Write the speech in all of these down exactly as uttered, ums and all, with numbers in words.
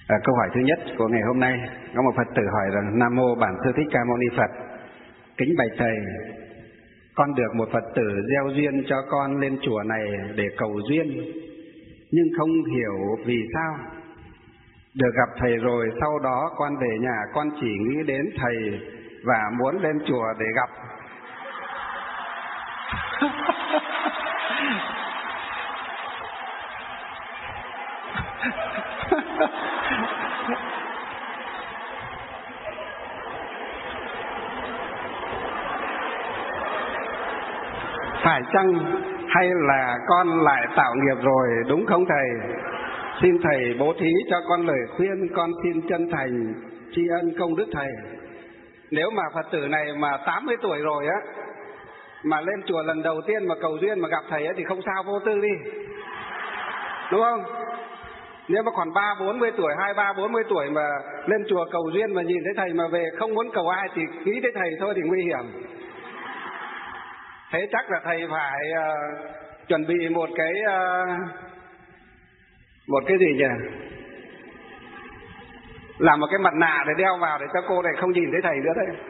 À, câu hỏi thứ nhất của ngày hôm nay có một Phật tử hỏi rằng: Nam mô Bản Sư Thích Ca Mâu Ni Phật, kính bạch thầy, con được một Phật tử gieo duyên cho con lên chùa này để cầu duyên, nhưng không hiểu vì sao được gặp thầy rồi sau đó con về nhà con chỉ nghĩ đến thầy và muốn lên chùa để gặp. Phải chăng hay là con lại tạo nghiệp rồi đúng không thầy? Xin thầy bố thí cho con lời khuyên, con xin chân thành tri ân công đức thầy. Nếu mà Phật tử này mà tám mươi tuổi rồi á, mà lên chùa lần đầu tiên mà cầu duyên mà gặp thầy ấy thì không sao, vô tư đi, đúng không? Nếu mà còn ba bốn mươi tuổi, hai ba bốn mươi tuổi mà lên chùa cầu duyên mà nhìn thấy thầy mà về không muốn cầu ai thì nghĩ tới thầy thôi thì nguy hiểm. Thế chắc là thầy phải uh, chuẩn bị một cái uh, một cái gì nhỉ? Làm một cái mặt nạ để đeo vào để cho cô này không nhìn thấy thầy nữa đấy.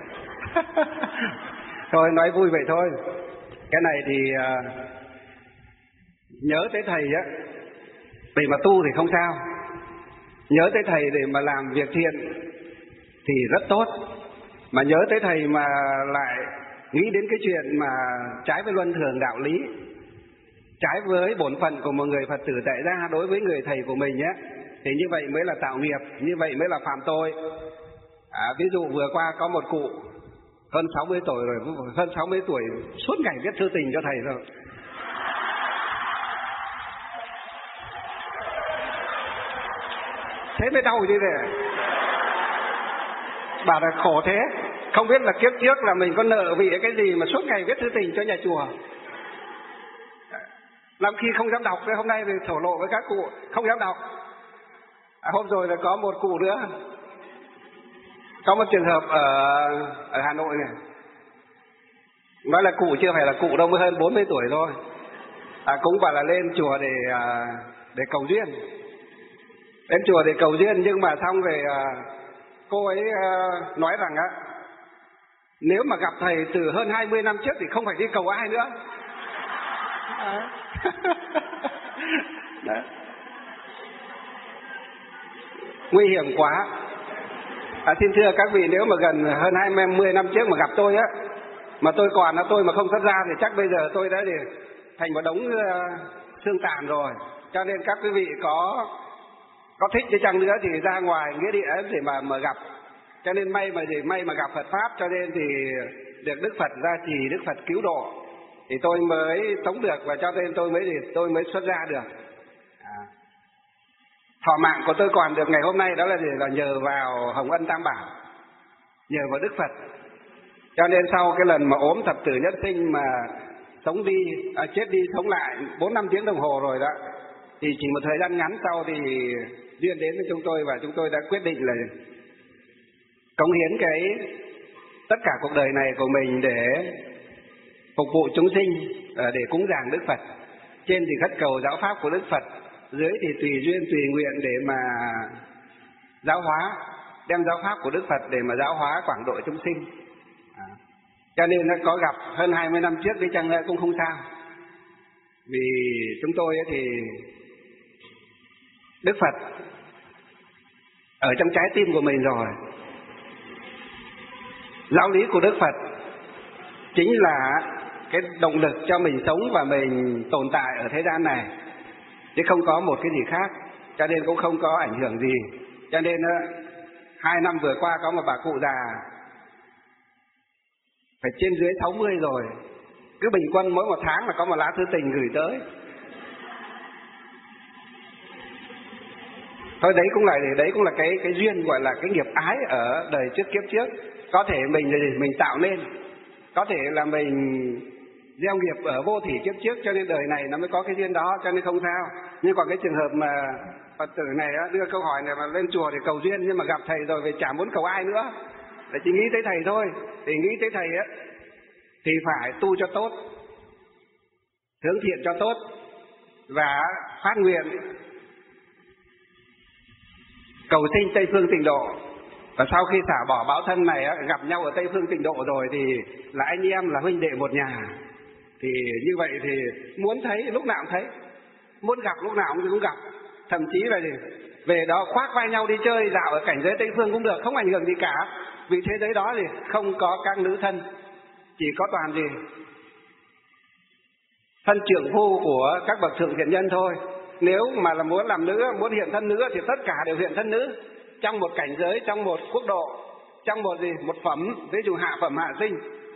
Thôi nói vui vậy thôi. Cái này thì uh, nhớ tới thầy á, để mà tu thì không sao. Nhớ tới thầy để mà làm việc thiện thì rất tốt. Mà nhớ tới thầy mà lại nghĩ đến cái chuyện mà trái với luân thường đạo lý, trái với bổn phận của một người Phật tử tại gia đối với người thầy của mình á, thì như vậy mới là tạo nghiệp, như vậy mới là phạm tội. À, ví dụ vừa qua có một cụ hơn sáu mươi tuổi rồi, hơn sáu mươi tuổi suốt ngày viết thư tình cho thầy rồi. Thế mới đau chứ này. Bà là khổ thế, không biết là kiếp trước là mình có nợ vì cái gì mà suốt ngày viết thư tình cho nhà chùa. Làm khi không dám đọc, hôm nay thì thổ lộ với các cụ không dám đọc. À, hôm rồi là có một cụ nữa, có một trường hợp ở, ở Hà Nội này. Nói là cụ chưa phải là cụ đâu, mới hơn bốn mươi tuổi thôi. À, cũng bảo là lên chùa để để cầu duyên, đến chùa để cầu duyên, nhưng mà xong rồi cô ấy nói rằng á, nếu mà gặp thầy từ hơn hai mươi năm trước thì không phải đi cầu ai nữa. Đấy. Nguy hiểm quá. À, xin thưa các vị, nếu mà gần hơn hai mươi năm trước mà gặp tôi á, mà tôi còn là tôi mà không xuất ra thì chắc bây giờ tôi đã thì thành một đống uh, xương tàn rồi. Cho nên các quý vị có có thích đi chăng nữa thì ra ngoài nghĩa địa để mà mà gặp. Cho nên may mà gì may mà gặp Phật pháp, cho nên thì được Đức Phật gia trì, Đức Phật cứu độ, thì tôi mới sống được, và cho nên tôi mới thì tôi mới xuất ra được. À. Thọ mạng của tôi còn được ngày hôm nay đó là gì? Là nhờ vào Hồng Ân Tam Bảo, nhờ vào Đức Phật. Cho nên sau cái lần mà ốm thập tử nhất sinh mà sống đi, à, chết đi sống lại bốn năm tiếng đồng hồ rồi đó, thì chỉ một thời gian ngắn sau thì duyên đến với chúng tôi, và chúng tôi đã quyết định là cống hiến cái tất cả cuộc đời này của mình để phục vụ chúng sinh, để cúng dường Đức Phật. Trên thì khất cầu giáo pháp của Đức Phật, dưới thì tùy duyên tùy nguyện để mà giáo hóa, đem giáo pháp của Đức Phật để mà giáo hóa quảng độ chúng sinh. À. Cho nên nó có gặp hơn hai mươi năm trước đi chăng nữa cũng không sao, vì chúng tôi thì Đức Phật ở trong trái tim của mình rồi. Giáo lý của Đức Phật chính là cái động lực cho mình sống và mình tồn tại ở thế gian này, chứ không có một cái gì khác. Cho nên cũng không có ảnh hưởng gì. Cho nên hai năm vừa qua có một bà cụ già phải trên dưới sáu mươi rồi, cứ bình quân mỗi một tháng là có một lá thư tình gửi tới. Thôi đấy cũng là đấy cũng là cái cái duyên, gọi là cái nghiệp ái ở đời trước kiếp trước. Có thể mình mình tạo nên, có thể là mình gieo nghiệp ở vô thỉ kiếp trước, cho nên đời này nó mới có cái duyên đó, cho nên không sao. Nhưng còn cái trường hợp mà Phật tử này á, đưa câu hỏi này mà lên chùa để cầu duyên, nhưng mà gặp thầy rồi về chả muốn cầu ai nữa, để chỉ nghĩ tới thầy thôi, thì nghĩ tới thầy á thì phải tu cho tốt, hướng thiện cho tốt, và phát nguyện cầu sinh Tây Phương Tịnh Độ. Và sau khi xả bỏ báo thân này gặp nhau ở Tây Phương Tịnh Độ rồi thì là anh em, là huynh đệ một nhà. Thì như vậy thì muốn thấy lúc nào cũng thấy, muốn gặp lúc nào cũng gặp. Thậm chí là gì? Về đó khoác vai nhau đi chơi dạo ở cảnh giới Tây Phương cũng được, không ảnh hưởng gì cả. Vì thế giới đó thì không có các nữ thân, chỉ có toàn gì? Thân trưởng phu của các bậc thượng thiện nhân thôi. Nếu mà là muốn làm nữ, muốn hiện thân nữ thì tất cả đều hiện thân nữ. Trong một cảnh giới, trong một quốc độ, trong một gì? Một phẩm, ví dụ hạ phẩm hạ sinh.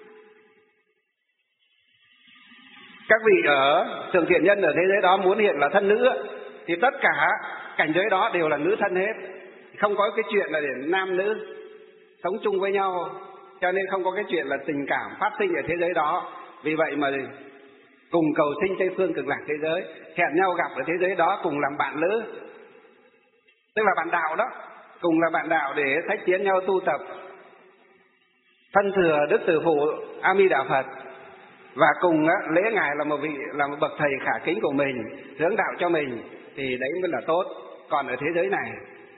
Các vị ở thượng thiện nhân ở thế giới đó muốn hiện là thân nữ thì tất cả cảnh giới đó đều là nữ thân hết. Không có cái chuyện là để nam nữ sống chung với nhau, cho nên không có cái chuyện là tình cảm phát sinh ở thế giới đó. Vì vậy mà cùng cầu sinh Tây Phương Cực Lạc thế giới, hẹn nhau gặp ở thế giới đó cùng làm bạn lữ, tức là bạn đạo đó, cùng là bạn đạo để thách tiến nhau tu tập, thân thừa Đức Từ Phụ A Di Đà Phật, và cùng á, lễ ngài là một vị là một bậc thầy khả kính của mình, hướng đạo cho mình, thì đấy mới là tốt. Còn ở thế giới này,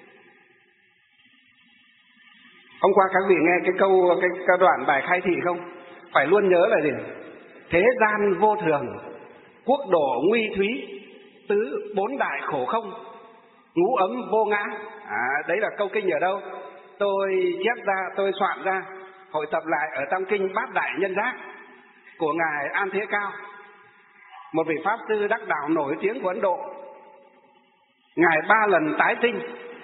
hôm qua các vị nghe cái câu cái, cái đoạn bài khai thị không? Phải luôn nhớ là gì? Thế gian vô thường, quốc độ nguy thúy, tứ bốn đại khổ không, ngũ ấm vô ngã. À, đấy là câu kinh ở đâu? Tôi chép ra, tôi soạn ra, hội tập lại ở trong kinh Bát Đại Nhân Giác của ngài An Thế Cao, một vị pháp sư đắc đạo nổi tiếng của Ấn Độ. Ngài ba lần tái sinh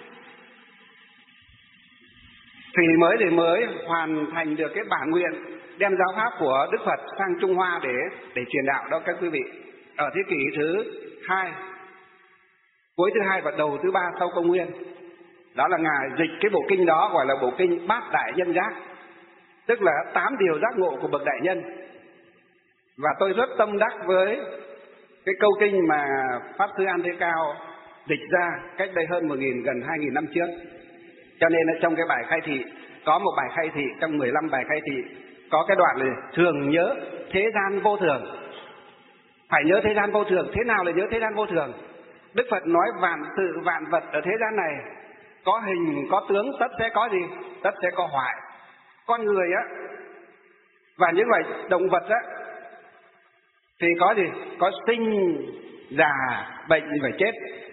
thì mới để mới hoàn thành được cái bản nguyện đem giáo pháp của Đức Phật sang Trung Hoa để để truyền đạo đó các quý vị. Ở thế kỷ thứ hai, cuối thứ hai và đầu thứ ba sau công nguyên, đó là ngài dịch cái bộ kinh đó gọi là bộ kinh Bát Đại Nhân Giác, tức là tám điều giác ngộ của bậc đại nhân. Và tôi rất tâm đắc với cái câu kinh mà pháp sư An Thế Cao dịch ra cách đây hơn một nghìn gần hai nghìn năm trước. Cho nên là trong cái bài khai thị, có một bài khai thị trong mười lăm bài khai thị, có cái đoạn là thường nhớ thế gian vô thường. Phải nhớ thế gian vô thường. Thế nào là nhớ thế gian vô thường? Đức Phật nói vạn sự vạn vật ở thế gian này có hình có tướng, tất sẽ có gì? Tất sẽ có hoại. Con người á và những loài động vật á thì có gì? Có sinh, già, bệnh và chết.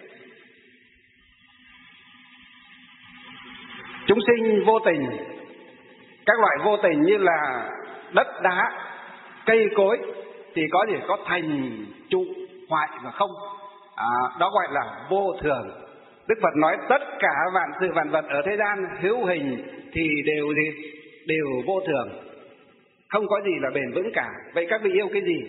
Chúng sinh vô tình, các loại vô tình như là đất đá, cây cối thì có gì? Có thành, trụ, hoại và không. À, đó gọi là vô thường. Đức Phật nói tất cả vạn sự vạn vật ở thế gian hữu hình thì đều gì? Đều vô thường, không có gì là bền vững cả. Vậy các vị yêu cái gì?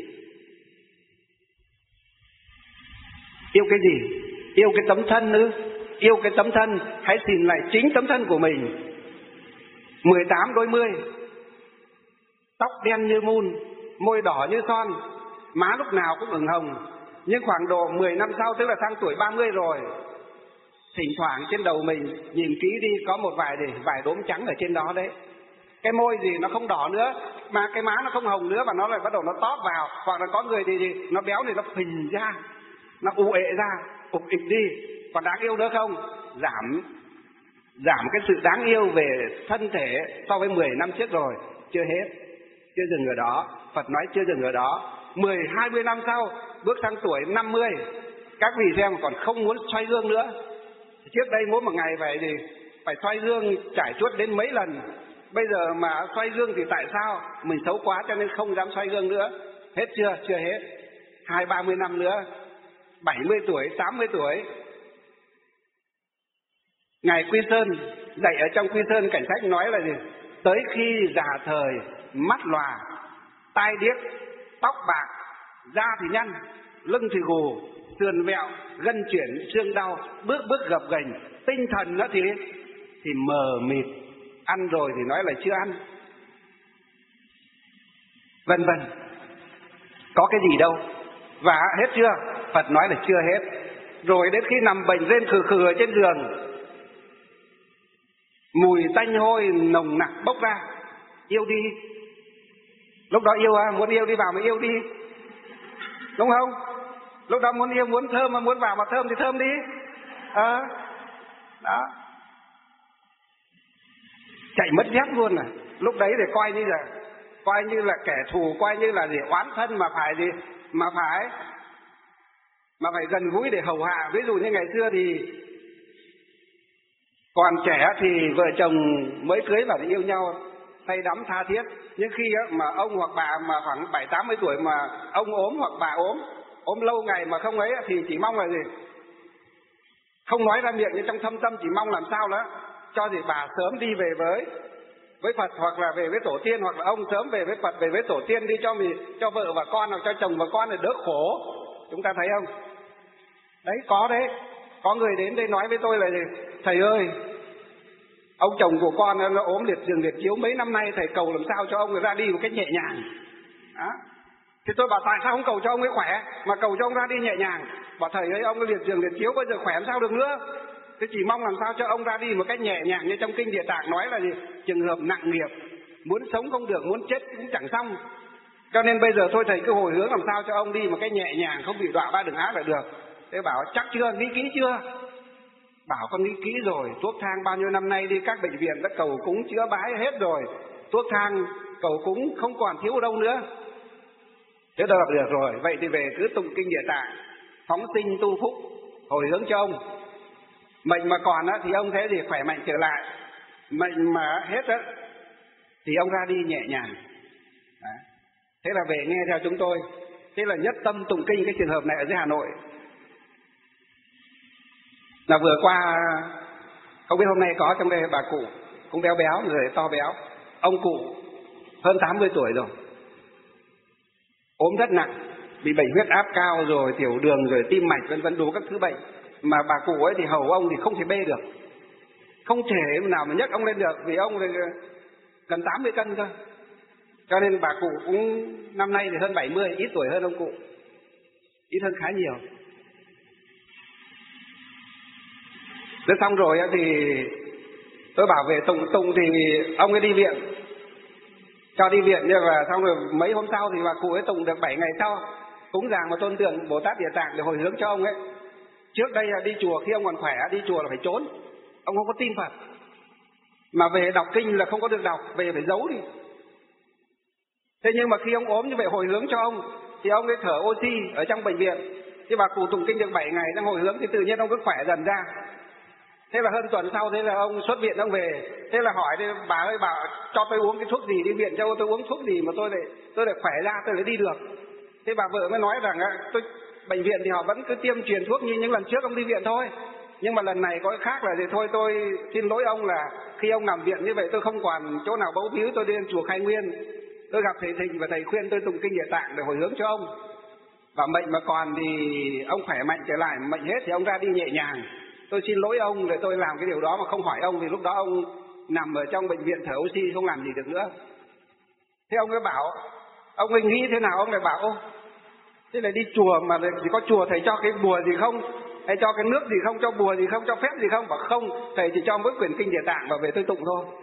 Yêu cái gì? Yêu cái tấm thân ư? Yêu cái tấm thân, hãy xin lại chính tấm thân của mình. Mười tám đôi mươi, tóc đen như mun, môi đỏ như son, má lúc nào cũng ửng hồng. Nhưng khoảng độ mười năm sau, tức là sang tuổi ba mươi rồi, thỉnh thoảng trên đầu mình nhìn kỹ đi, có một vài gì, vài đốm trắng ở trên đó đấy. Cái môi gì nó không đỏ nữa, mà cái má nó không hồng nữa, và nó lại bắt đầu nó tóp vào. Hoặc là có người thì gì, nó béo thì nó phình ra, nó ụ ệ ra, ục ịch đi. Còn đáng yêu nữa không? Giảm Giảm cái sự đáng yêu về thân thể so với mười năm trước rồi. Chưa hết, chưa dừng ở đó. Phật nói chưa dừng ở đó. Mười, hai mươi năm sau, bước sang tuổi năm mươi, các vị xem còn không muốn xoay gương nữa. Trước đây mỗi một ngày phải gì? Phải xoay gương trải chuốt đến mấy lần. Bây giờ mà xoay gương thì tại sao? Mình xấu quá cho nên không dám xoay gương nữa. Hết chưa? Chưa hết. Hai ba mươi năm nữa, bảy mươi tuổi, tám mươi tuổi. Ngài Quy Sơn dạy ở trong Quy Sơn Cảnh Sách nói là gì? Tới khi già thời, mắt lòa, tai điếc, tóc bạc, da thì nhăn, lưng thì gù, sườn vẹo, gân chuyển, xương đau, bước bước gập ghềnh, tinh thần nữa thì thì mờ mịt, ăn rồi thì nói là chưa ăn, vân vân. Có cái gì đâu. Và hết chưa? Phật nói là chưa hết. Rồi đến khi nằm bệnh rên khừ khừ ở trên giường, mùi tanh hôi nồng nặc bốc ra, yêu đi. Lúc đó yêu à, muốn yêu đi vào mà yêu đi, đúng không? Lúc đó muốn yêu, muốn thơm mà muốn vào mà thơm thì thơm đi. À, đó. chạy mất dép luôn à. Lúc đấy thì coi như là coi như là kẻ thù, coi như là gì oán thân mà phải gì mà phải mà phải gần gũi để hầu hạ. Ví dụ như ngày xưa thì còn trẻ thì vợ chồng mới cưới và yêu nhau say đắm tha thiết, nhưng khi mà ông hoặc bà mà khoảng bảy tám mươi tuổi mà ông ốm hoặc bà ốm ốm lâu ngày mà không ấy thì chỉ mong là gì, không nói ra miệng nhưng trong thâm tâm chỉ mong làm sao đó cho gì bà sớm đi về với với Phật, hoặc là về với tổ tiên, hoặc là ông sớm về với Phật, về với tổ tiên đi, cho mình cho vợ và con hoặc cho chồng và con để đỡ khổ. Chúng ta thấy không? Đấy, có đấy, có người đến đây nói với tôi là gì, thầy ơi, ông chồng của con nó ốm liệt giường liệt chiếu mấy năm nay, thầy cầu làm sao cho ông ra đi một cách nhẹ nhàng. Đó. Thì tôi bảo tại sao không cầu cho ông ấy khỏe mà cầu cho ông ra đi nhẹ nhàng. Bảo thầy ơi, ông liệt giường liệt chiếu bây giờ khỏe làm sao được nữa. Thế chỉ mong làm sao cho ông ra đi một cách nhẹ nhàng, như trong kinh Địa Tạng nói là gì, trường hợp nặng nghiệp, muốn sống không được, muốn chết cũng chẳng xong. Cho nên bây giờ thôi thầy cứ hồi hướng làm sao cho ông đi một cách nhẹ nhàng, không bị đọa ba đường ác là được. Thế bảo chắc chưa, nghĩ kỹ chưa? Bảo con nghĩ kỹ rồi, thuốc thang bao nhiêu năm nay đi các bệnh viện đã cầu cúng chữa bái hết rồi, thuốc thang cầu cúng không còn thiếu đâu nữa. Thế đọc được rồi, vậy thì về cứ tụng kinh Địa Tạng, phóng sinh tu phúc, hồi hướng cho ông. Mệnh mà còn á, thì ông thế thì khỏe mạnh trở lại, mệnh mà hết á, thì ông ra đi nhẹ nhàng. Đó. Thế là về nghe theo chúng tôi. Thế là nhất tâm tụng kinh cái trường hợp này ở dưới Hà Nội. Là vừa qua, không biết hôm nay có trong đây bà cụ cũng béo béo, người to béo. Ông cụ hơn tám mươi tuổi rồi, ốm rất nặng, bị bệnh huyết áp cao rồi, tiểu đường rồi, tim mạch vân vân đủ các thứ bệnh. Mà bà cụ ấy thì hầu ông thì không thể bê được, không thể nào mà nhấc ông lên được, vì ông gần tám mươi cân thôi. Cho nên bà cụ cũng năm nay thì hơn bảy mươi, ít tuổi hơn ông cụ, ít hơn khá nhiều. Thế xong rồi thì tôi bảo về tụng tụng thì ông ấy đi viện, cho đi viện, nhưng mà xong rồi mấy hôm sau thì bà cụ ấy tụng được bảy ngày sau, cúng dường một tôn tượng Bồ Tát Địa Tạng để hồi hướng cho ông ấy. Trước đây là đi chùa, khi ông còn khỏe đi chùa là phải trốn, ông không có tin Phật, mà về đọc kinh là không có được đọc, về phải giấu đi. Thế nhưng mà khi ông ốm như vậy hồi hướng cho ông thì ông ấy thở oxy ở trong bệnh viện, thì bà cụ tụng kinh được bảy ngày đang hồi hướng thì tự nhiên ông cứ khỏe dần ra. Thế là hơn tuần sau, thế là ông xuất viện ông về. Thế là hỏi thì bà ơi, bà cho tôi uống cái thuốc gì, đi viện cho tôi uống thuốc gì mà tôi lại tôi lại khỏe ra, tôi lại đi được. Thế bà vợ mới nói rằng tôi bệnh viện thì họ vẫn cứ tiêm truyền thuốc như những lần trước ông đi viện thôi, nhưng mà lần này có cái khác là gì, thôi tôi xin lỗi ông là khi ông nằm viện như vậy tôi không còn chỗ nào bấu víu, tôi đi đến chùa Khai Nguyên, tôi gặp thầy Thịnh và thầy khuyên tôi tụng kinh Địa Tạng để hồi hướng cho ông. Và mệnh mà còn thì ông khỏe mạnh trở lại, mệnh hết thì ông ra đi nhẹ nhàng. Tôi xin lỗi ông để tôi làm cái điều đó mà không hỏi ông, vì lúc đó ông nằm ở trong bệnh viện thở oxy không làm gì được nữa. Thế ông ấy bảo, ông ấy nghĩ thế nào, ông lại bảo ô, thế là đi chùa mà chỉ có chùa thầy cho cái bùa gì không, hay cho cái nước gì không, cho bùa gì không, cho phép gì không? Bảo không, thầy chỉ cho mỗi quyển kinh Địa Tạng và về tôi tụng thôi.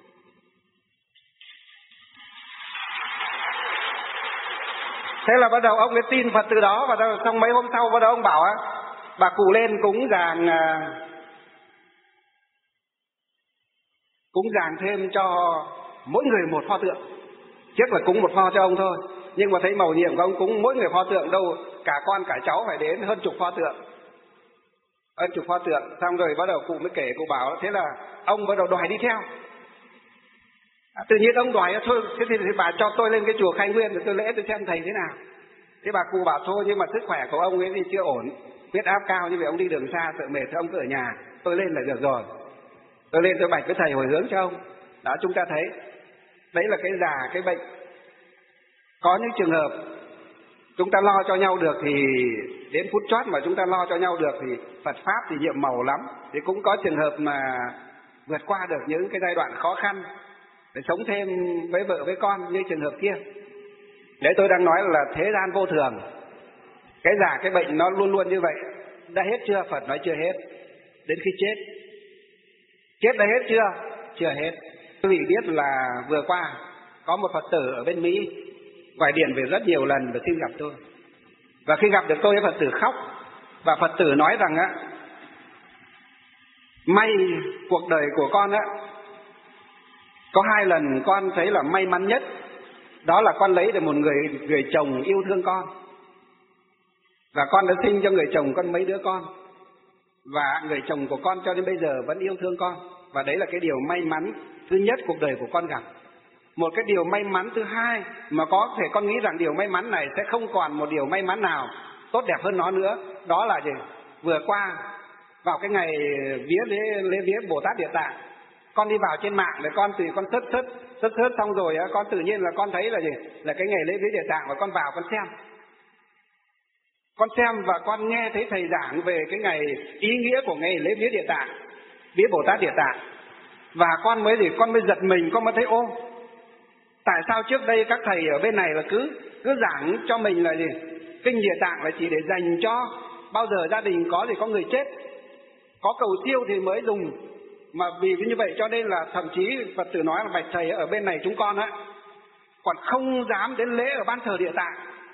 Thế là bắt đầu ông ấy tin Phật từ đó, và xong mấy hôm sau bắt đầu ông bảo á, bà cụ lên cúng dường cúng dường thêm cho mỗi người một pho tượng. Trước là cúng một pho cho ông thôi, nhưng mà thấy mầu nhiệm của ông cúng mỗi người pho tượng đâu, cả con cả cháu phải đến hơn chục pho tượng, hơn chục pho tượng. Xong rồi bắt đầu cụ mới kể, cụ bảo thế là ông bắt đầu đòi đi theo. À, tự nhiên ông đòi thôi, thế thì, thì bà cho tôi lên cái chùa Khai Nguyên rồi tôi lễ tôi xem thầy thế nào. Thế bà cụ bảo thôi, nhưng mà sức khỏe của ông ấy thì chưa ổn, huyết áp cao như vậy, ông đi đường xa sợ mệt thì ông cứ ở nhà, tôi lên là được rồi. Tôi lên tôi bạch với thầy hồi hướng cho ông. Đó, chúng ta thấy đấy là cái già cái bệnh. Có những trường hợp chúng ta lo cho nhau được thì đến phút chót mà chúng ta lo cho nhau được thì Phật pháp thì nhiệm màu lắm. Thì cũng có trường hợp mà vượt qua được những cái giai đoạn khó khăn để sống thêm với vợ với con như trường hợp kia. Đấy, tôi đang nói là thế gian vô thường, cái già cái bệnh nó luôn luôn như vậy. Đã hết chưa? Phật nói chưa hết. Đến khi chết, chết đã hết chưa? Chưa hết. Quý vị biết là vừa qua có một Phật tử ở bên Mỹ gọi điện về rất nhiều lần và xin gặp tôi. Và khi gặp được tôi, Phật tử khóc, và Phật tử nói rằng á, may cuộc đời của con á Có hai lần con thấy là may mắn nhất, đó là con lấy được một người người chồng yêu thương con, và con đã sinh cho người chồng con mấy đứa con, và người chồng của con cho đến bây giờ vẫn yêu thương con, và đấy là cái điều may mắn thứ nhất cuộc đời của con gặp. Một cái điều may mắn thứ hai mà có thể con nghĩ rằng điều may mắn này sẽ không còn một điều may mắn nào tốt đẹp hơn nó nữa, đó là gì? Vừa qua vào cái ngày vía lễ, lễ vía Bồ Tát Địa Tạng, con đi vào trên mạng để con từ con sất sất sất sất xong rồi á, con tự nhiên là con thấy là gì? Là cái ngày lễ vía Địa Tạng, và con vào con xem. Con xem và con nghe thấy thầy giảng về cái ngày ý nghĩa của ngày lễ vía Địa Tạng, vía Bồ Tát Địa Tạng. Và con mới gì? Con mới giật mình, con mới thấy ô, tại sao trước đây các thầy ở bên này là cứ cứ giảng cho mình là gì? Kinh Địa Tạng là chỉ để dành cho bao giờ gia đình có gì có người chết, có cầu siêu thì mới dùng. Mà vì như vậy cho nên là thậm chí Phật tử nói là bạch thầy ở bên này chúng con á còn không dám đến lễ ở ban thờ Địa Tạng.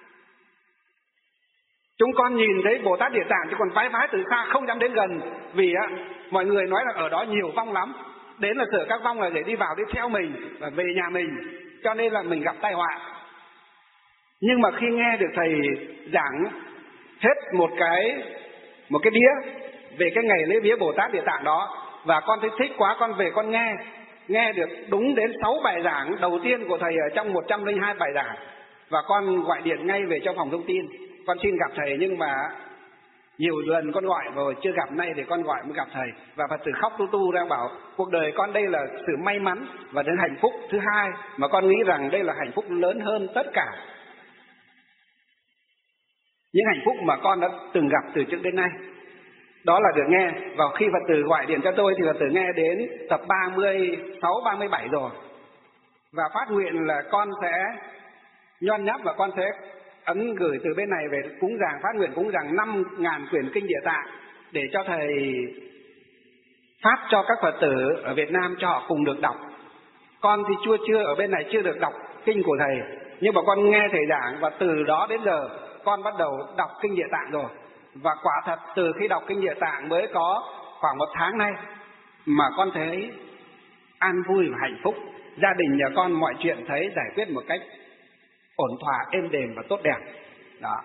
Chúng con nhìn thấy Bồ Tát Địa Tạng chứ còn vái vái từ xa không dám đến gần, vì á mọi người nói là ở đó nhiều vong lắm, đến là sợ các vong là để đi vào đi theo mình và về nhà mình, cho nên là mình gặp tai họa. Nhưng mà khi nghe được thầy giảng hết một cái một cái đĩa về cái ngày lễ vía Bồ Tát Địa Tạng đó, và con thấy thích quá, con về con nghe nghe được đúng đến sáu bài giảng đầu tiên của thầy ở trong một trăm lẻ hai bài giảng, và con gọi điện ngay về cho phòng thông tin, con xin gặp thầy. Nhưng mà nhiều lần con gọi rồi chưa gặp, nay thì con gọi mới gặp thầy, và Phật tử khóc tu tu đang bảo cuộc đời con đây là sự may mắn và đến hạnh phúc thứ hai mà con nghĩ rằng đây là hạnh phúc lớn hơn tất cả những hạnh phúc mà con đã từng gặp từ trước đến nay. Đó là được nghe. Và khi Phật tử gọi điện cho tôi thì Phật tử nghe đến tập ba mươi sáu, ba mươi bảy rồi, và phát nguyện là con sẽ nhon nháp và con sẽ ấn gửi từ bên này về cúng dường, phát nguyện cúng dường năm ngàn quyển kinh Địa Tạng để cho thầy phát cho các Phật tử ở Việt Nam cho họ cùng được đọc. Con thì chưa chưa ở bên này chưa được đọc kinh của thầy, nhưng mà con nghe thầy giảng và từ đó đến giờ con bắt đầu đọc kinh Địa Tạng rồi. Và quả thật từ khi đọc kinh Địa Tạng mới có khoảng một tháng nay mà con thấy an vui và hạnh phúc. Gia đình nhà con mọi chuyện thấy giải quyết một cách ổn thỏa, êm đềm và tốt đẹp. Đó.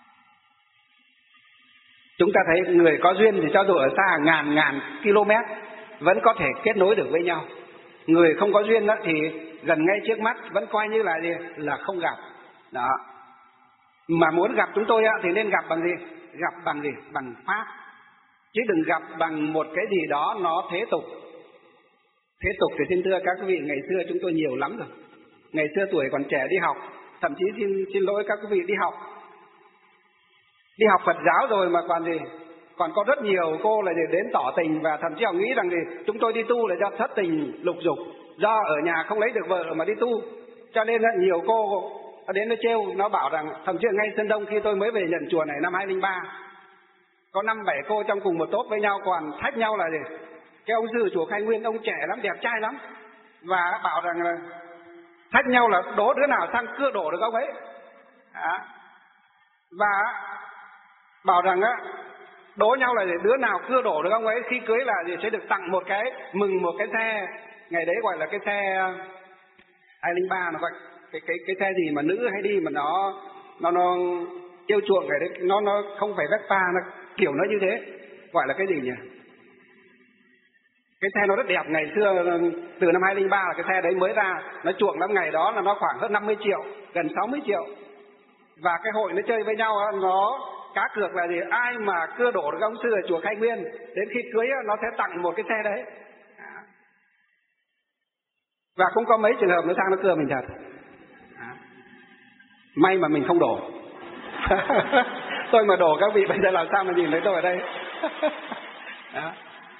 Chúng ta thấy người có duyên thì cho dù ở xa ngàn ngàn km vẫn có thể kết nối được với nhau. Người không có duyên đó thì gần ngay trước mắt vẫn coi như là gì? Là không gặp. Đó. Mà muốn gặp chúng tôi thì nên gặp bằng gì? Gặp bằng gì? Bằng Pháp. Chứ đừng gặp bằng một cái gì đó nó thế tục. Thế tục thì xin thưa các quý vị, ngày xưa chúng tôi nhiều lắm rồi. Ngày xưa tuổi còn trẻ đi học, thậm chí xin, xin lỗi các quý vị đi học. Đi học Phật giáo rồi mà còn gì? Còn có rất nhiều cô là đến tỏ tình, và thậm chí họ nghĩ rằng gì? Chúng tôi đi tu là do thất tình lục dục, do ở nhà không lấy được vợ mà đi tu. Cho nên là nhiều cô đến nó trêu, nó bảo rằng thậm chí ngay Sơn Đông khi tôi mới về nhận chùa này năm hai không không ba, có năm bảy cô trong cùng một tốp với nhau còn thách nhau là gì? Cái ông sư chùa Khai Nguyên ông trẻ lắm, đẹp trai lắm, và bảo rằng là thách nhau là đố đứa nào sang cưa đổ được ông ấy. À, và bảo rằng á đố nhau là đứa nào cưa đổ được ông ấy khi cưới là gì sẽ được tặng một cái, mừng một cái xe, ngày đấy gọi là cái xe hai không không ba, nó gọi cái cái cái xe gì mà nữ hay đi mà nó nó nó yêu chuộng cái đấy, nó nó không phải Vespa, nó kiểu nó như thế, gọi là cái gì nhỉ? Cái xe nó rất đẹp, ngày xưa từ năm hai không không ba là cái xe đấy mới ra, nó chuộng lắm, ngày đó là nó khoảng hơn năm mươi triệu, gần sáu mươi triệu. Và cái hội nó chơi với nhau, nó cá cược là gì? Ai mà cưa đổ được ông sư ở chùa Khai Nguyên, đến khi cưới nó sẽ tặng một cái xe đấy. Và cũng có mấy trường hợp nó sang nó cưa mình thật. May mà mình không đổ. Tôi mà đổ các vị bây giờ làm sao mà nhìn thấy tôi ở đây. Đó.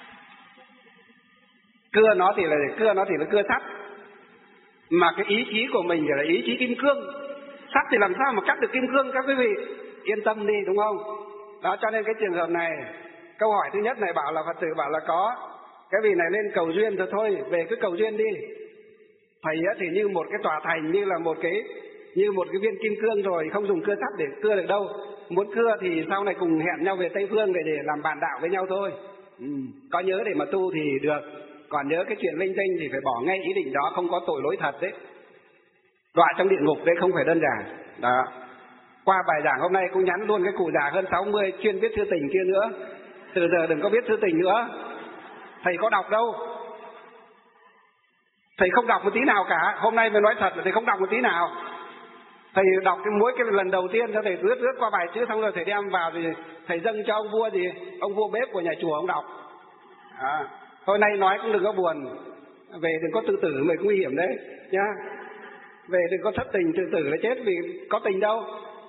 Cưa nó thì là cưa nó thì là cưa sắt, mà cái ý chí của mình thì là ý chí kim cương. Sắt thì làm sao mà cắt được kim cương các quý vị, yên tâm đi, đúng không? Đó, cho nên cái trường hợp này, câu hỏi thứ nhất này bảo là Phật tử bảo là có cái vị này lên cầu duyên rồi thôi, về cứ cầu duyên đi. Thầy thì như một cái tòa thành, như là một cái như một cái viên kim cương rồi, không dùng cưa sắt để cưa được đâu. Muốn cưa thì sau này cùng hẹn nhau về Tây Phương để để làm bạn đạo với nhau thôi. Ừ, có nhớ để mà tu thì được. Còn nhớ cái chuyện linh tinh thì phải bỏ ngay ý định đó, không có tội lỗi thật đấy. Đọa trong địa ngục đấy không phải đơn giản. Đó. Qua bài giảng hôm nay cũng nhắn luôn cái cụ già hơn sáu mươi chuyên viết thư tình kia nữa. Từ giờ đừng có viết thư tình nữa. Thầy có đọc đâu. Thầy không đọc một tí nào cả. Hôm nay mới nói thật là thầy không đọc một tí nào. Thầy đọc cái mỗi cái lần đầu tiên cho thầy rướt rướt qua bài chữ, xong rồi thầy đem vào thì thầy dâng cho ông vua gì, ông vua bếp của nhà chùa ông đọc. À, hôm nay nói cũng đừng có buồn, về đừng có tự tử mình nguy hiểm đấy nhá. Về đừng có thất tình tự tử là chết vì có tình đâu.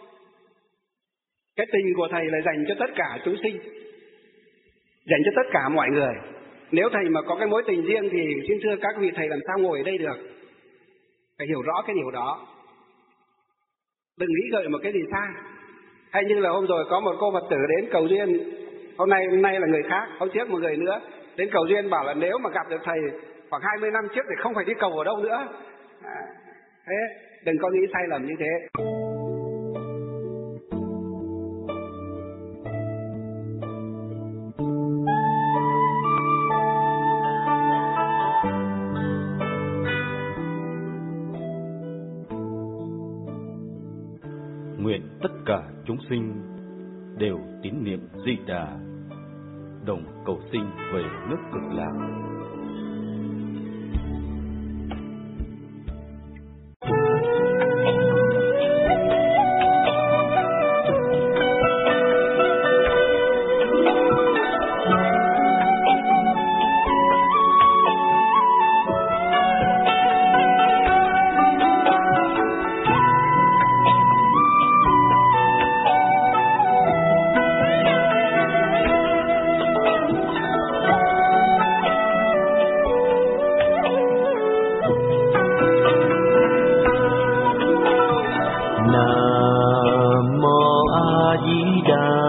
Cái tình của thầy là dành cho tất cả chúng sinh, dành cho tất cả mọi người. Nếu thầy mà có cái mối tình riêng thì xin thưa các vị, thầy làm sao ngồi ở đây được. Phải hiểu rõ cái điều đó. Đừng nghĩ gợi một cái gì sai. Hay như là hôm rồi có một cô Phật tử đến cầu duyên, hôm nay hôm nay là người khác, hôm trước một người nữa đến cầu duyên, bảo là nếu mà gặp được thầy khoảng hai mươi năm trước thì không phải đi cầu ở đâu nữa. À, thế đừng có nghĩ sai lầm như thế. Nguyện tất cả chúng sinh đều tín niệm Di Đà, đồng cầu sinh về nước Cực Lạc. Nam mô A Di Đà